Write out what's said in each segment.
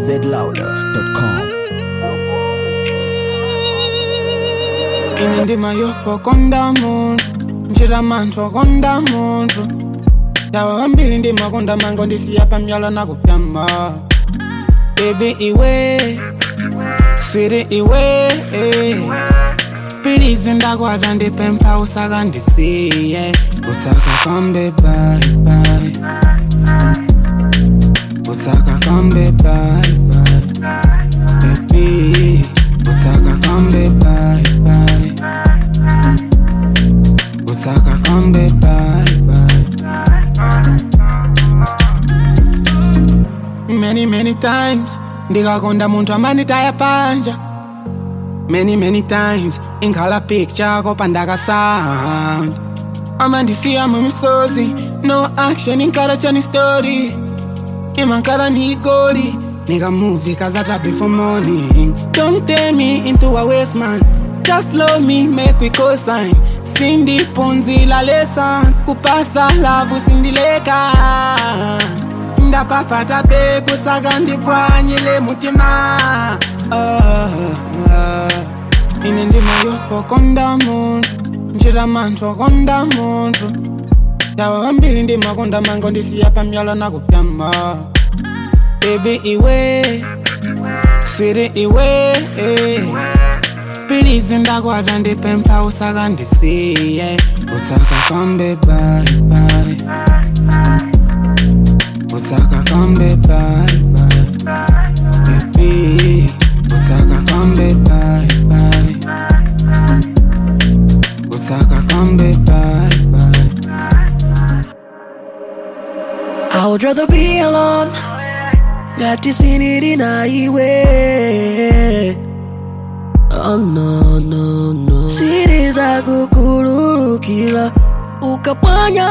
zlouder.com. Inendima yopo konda muntu njira mantu konda muntu dawa wambili ndima konda mango ndisi yapa myalo na kupyama. Baby iwe sweetie iwe Please ndagwada ndipempa usaka ndisiye usaka kambe bye bye usaka kambe bye bye baby usaka kambe bye bye usaka kambe bye bye. Many times ndikakonda muntu amanitaya panja. Many times ingala picture kopandaka sound amandisiya mumisozi no action inkara chani story imankara ni goli nigga movie kazata before morning. Don't turn me into a waste man, just love me make we co-sign. Cindy Ponzi la lesson kupasa love sindileka nda papa tabe kusaga ndipwanyile mutima. Inendima yopo konda muntu njira mantu konda muntu dawa wambili ndima konda mango ndisi yapa myalo na kupyama. Baby iwe sweetie iwe Please ndagwada ndipempa usaka ndisiye usaka kambe bye bye usaka kambe bye bye baby usaka kambe bye bye usaka kambe bye bye. I would rather be alone. Got you seen it in a way. Oh no. Cities are kukulukila ukapanya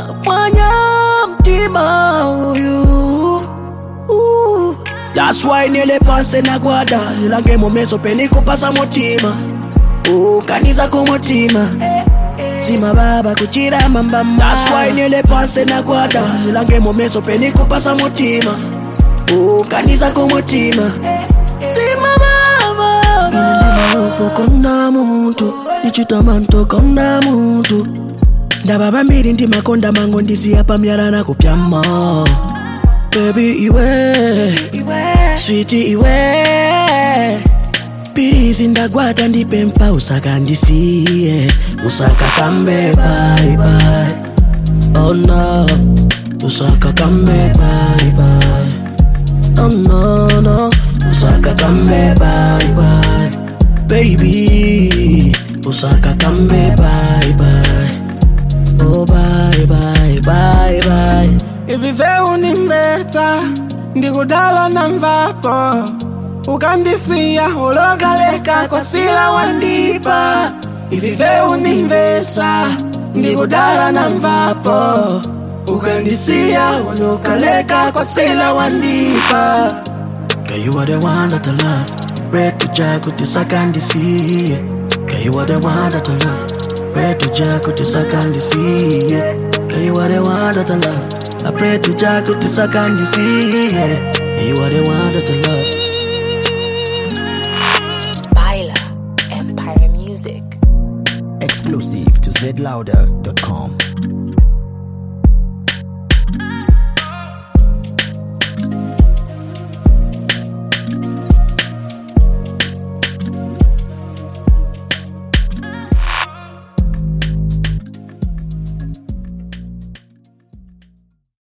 mtima uyu. That's why nile pase na guada ilange momeso peniko pasa motima ukaniza kumutima Zima baba kuchira mambamba. That's why nile pase na guada ilange momeso peniko pasa motima ukaniza kumutima Zima baba inendima yopo konda muntu nichitamanto konda muntu ndababa mbili ndima konda mango ndisi yapa myala na kupyama. Baby iwe sweetie iwe Please ndagwada ndipempa usaka ndisiye usaka kambe bye bye. Oh no usaka kambe bye bye. Oh no usaka kambe bye bye. Baby usaka kambe bye bye. Oh bye bye bye bye. Ivive unimbeta ndikudala na mvapo ukandisiya ulogaleka kwa sila wandipa. Ivive unimbesa ndikudala na mvapo ukandisiya ulogaleka kwa sila wandipa. Girl, you are the one that I love. Pray to Jah kutisaka ndisiye. Girl, you are the one that I love. Pray to Jah kutisaka ndisiye. Girl, you are the one that I love. I pray to Jah kutisaka ndisiye. You are the one that I love. Baila Empire Music. Exclusive to zlouder.com.